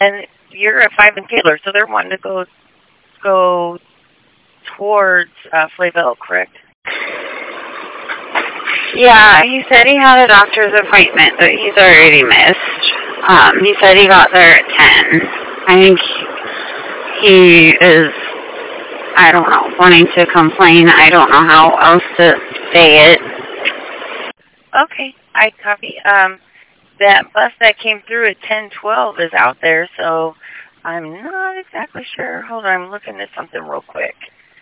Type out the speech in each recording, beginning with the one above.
And you're at 5 and Taylor, so they're wanting to go towards Flavel, correct? Yeah, he said he had a doctor's appointment that he's already missed. He said he got there at 10. I think he is, I don't know, wanting to complain. I don't know how else to say it. Okay, I copy. That bus that came through at 10:12 is out there, so I'm not exactly sure. Hold on, I'm looking at something real quick.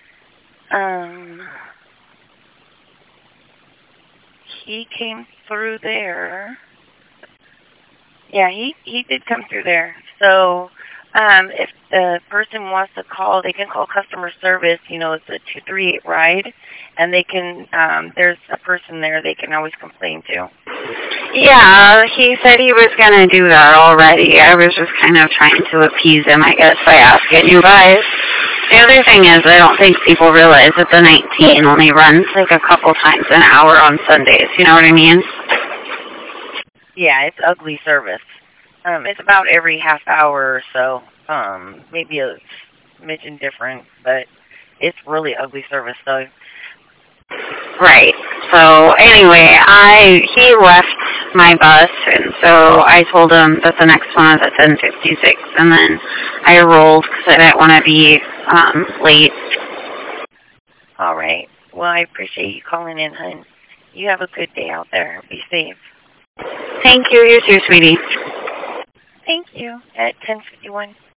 He came through there. Yeah, he did come through there. So if the person wants to call, they can call customer service. You know, it's a 238 ride, and they can. There's a person there they can always complain to. Yeah, he said he was going to do that already. I was just kind of trying to appease him, I guess, by asking you guys. The other thing is, I don't think people realize that the 19 only runs like a couple times an hour on Sundays. You know what I mean? Yeah, it's ugly service. It's about every half hour or so. Maybe a smidgen different, but it's really ugly service, though. Right. So anyway, he left my bus, and so I told him that the next one was at 10:56, and then I rolled because I didn't want to be late. All right. Well, I appreciate you calling in, hon. You have a good day out there. Be safe. Thank you. You too, sweetie. Thank you. At 10:51.